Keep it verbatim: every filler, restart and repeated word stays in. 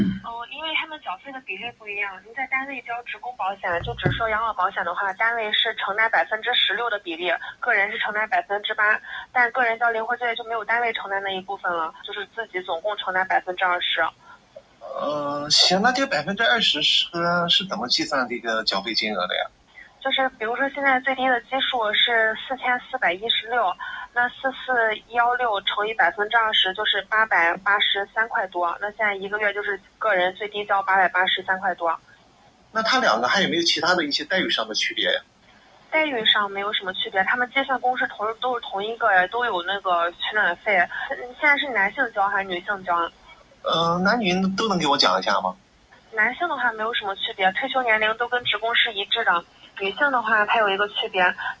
嗯，因为他们缴费的比例不一样，您在单位交职工保险，就只收养老保险的话，单位是承担百分之十六的比例，个人是承担百分之八，但个人交灵活就业就没有单位承担那一部分了，就是自己总共承担百分之二十。 呃，行，那这个百分之二十是是怎么计算这个缴费金额的呀？ 就是比如说现在最低的基数是四千四百一十六，那四四幺六乘以百分之二十就是八百八十三块多，那现在一个月就是个人最低交八百八十三块多。 那他两个还有没有其他的一些待遇上的区别呀？ 待遇上没有什么区别，他们计算公式同都是同一个，都有那个取暖费。现在是男性交还是女性交？ 呃，男女都能给我讲一下吗？ 男性的话没有什么区别，退休年龄都跟职工是一致的。女性的话，它有一个区别。